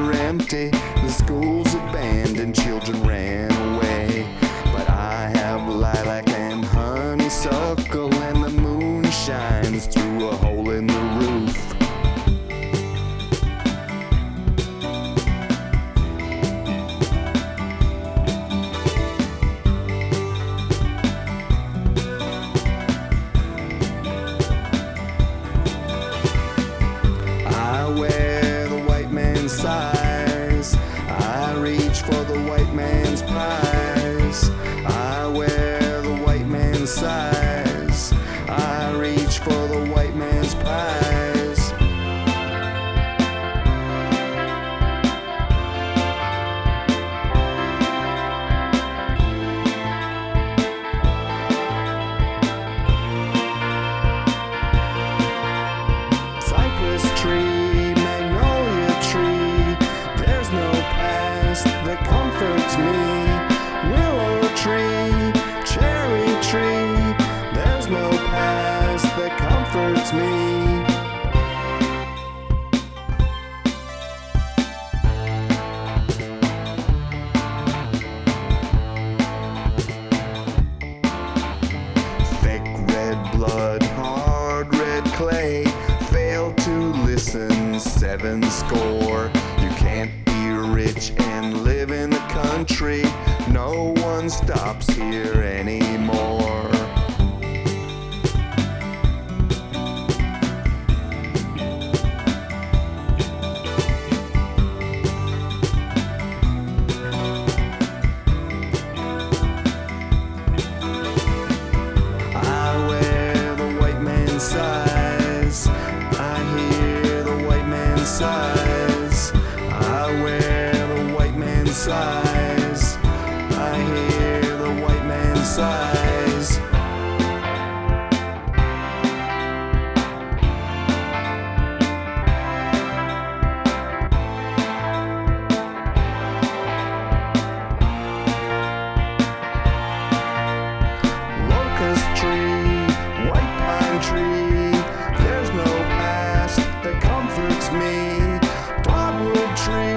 are empty, the school's abandoned, children ran away. But I have lilac and honeysuckle, and the moon shines through a hole in the roof. I wear the white man's size, I reach for the white man's prize. I wear the white man's size, I reach for the white man's prize. Cypress tree, magnolia tree, there's no past that comforts me. Willow tree, cherry tree, there's no past that comforts me. Thick red blood, hard red clay, fail to listen, 7 score. You can't be rich and live in the country, no one stops here anymore. I wear the white man's size, I hear the white man's size. I wear the white man's size, I hear the white man's size. Locust tree, white pine tree, there's no past that comforts me. Dogwood tree,